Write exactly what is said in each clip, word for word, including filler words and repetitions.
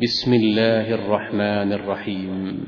بسم الله الرحمن الرحيم.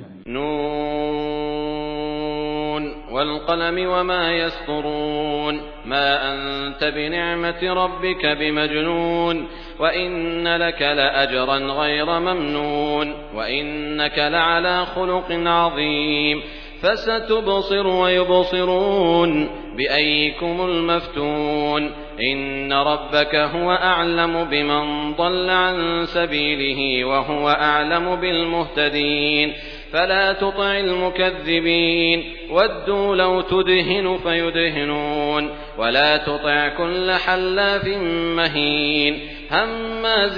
نون والقلم وما يسطرون ما أنت بنعمة ربك بمجنون وإن لك لأجرا غير ممنون وإنك لعلى خلق عظيم فستبصر ويبصرون بأيكم المفتون إن ربك هو أعلم بمن ضل عن سبيله وهو أعلم بالمهتدين فلا تطع المكذبين ودوا لو تدهن فيدهنون ولا تطع كل حلاف مهين هماز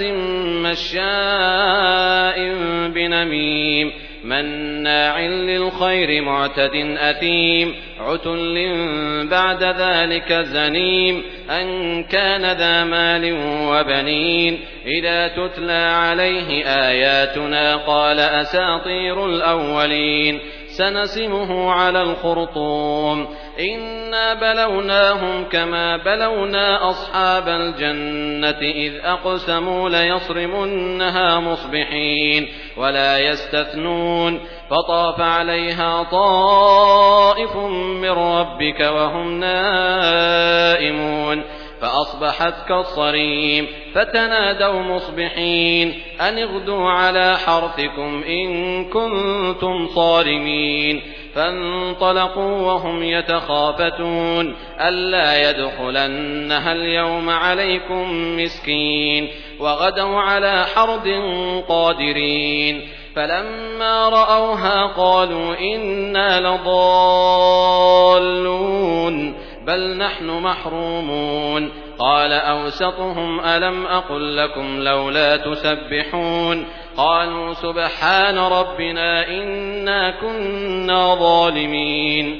مشاء بنميم مناع للخير معتد أثيم عتل بعد ذلك زنيم أن كان ذا مال وبنين إذا تتلى عليه آياتنا قال أساطير الأولين سنسمه على الخرطوم إنا بلوناهم كما بلونا أصحاب الجنة إذ أقسموا ليصرمنها مصبحين ولا يستثنون فطاف عليها طائف من ربك وهم نائمون فأصبحت كالصريم فتنادوا مصبحين أن اغدوا على حرثكم إن كنتم صارمين فانطلقوا وهم يتخافتون ألا يدخلنها اليوم عليكم مسكين وغدوا على حرد قادرين فلما رأوها قالوا إنا لضالون بل نحن محرومون قال أوسطهم ألم أقل لكم لولا تسبحون قالوا سبحان ربنا إنا كنا ظالمين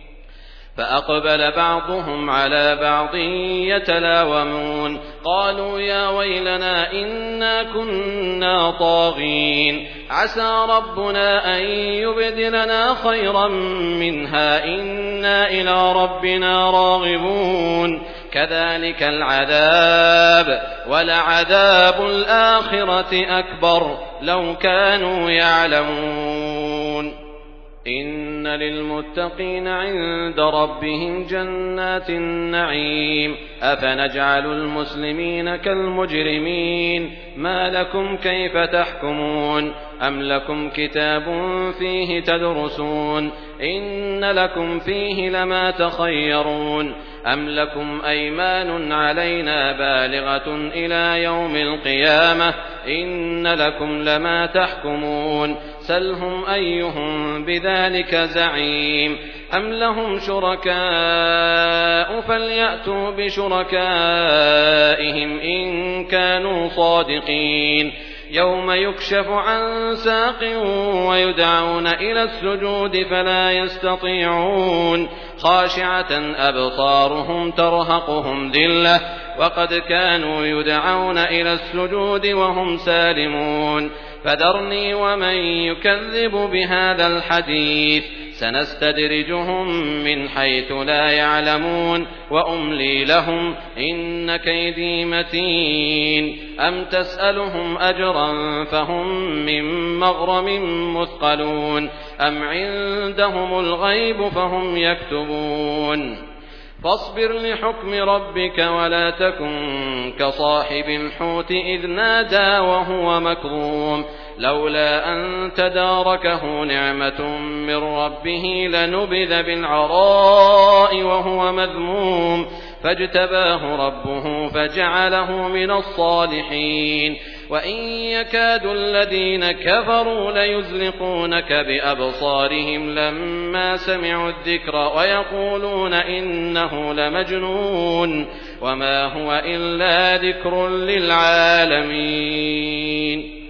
فأقبل بعضهم على بعض يتلاومون قالوا يا ويلنا إنا كنا طاغين عسى ربنا أن يبدلنا خيرا منها إنا إلى ربنا راغبون كذلك العذاب ولعذاب الآخرة أكبر لو كانوا يعلمون إن للمتقين عند ربهم جنات النعيم أفنجعل المسلمين كالمجرمين ما لكم كيف تحكمون أم لكم كتاب فيه تدرسون إن لكم فيه لما تخيرون أم لكم أيمان علينا بالغة إلى يوم القيامة إن لكم لما تحكمون سلهم أيهم بذلك زعيم أم لهم شركاء فليأتوا بشركائهم إن كانوا صادقين يوم يكشف عن ساق ويدعون إلى السجود فلا يستطيعون خاشعة أبصارهم ترهقهم ذلة وقد كانوا يدعون إلى السجود وهم سالمون فذرني ومن يكذب بهذا الحديث سنستدرجهم من حيث لا يعلمون وأملي لهم إن كيدي متين أم تسألهم أجرا فهم من مغرم مثقلون أم عندهم الغيب فهم يكتبون فاصبر لحكم ربك ولا تكن كصاحب الحوت إذ نادى وهو مكظوم لولا أن تداركه نعمة من ربه لنبذ بالعراء وهو مذموم فاجتباه ربه فجعله من الصالحين وإن يكاد الذين كفروا ليزلقونك بأبصارهم لما سمعوا الذكر ويقولون إنه لمجنون وما هو إلا ذكر للعالمين.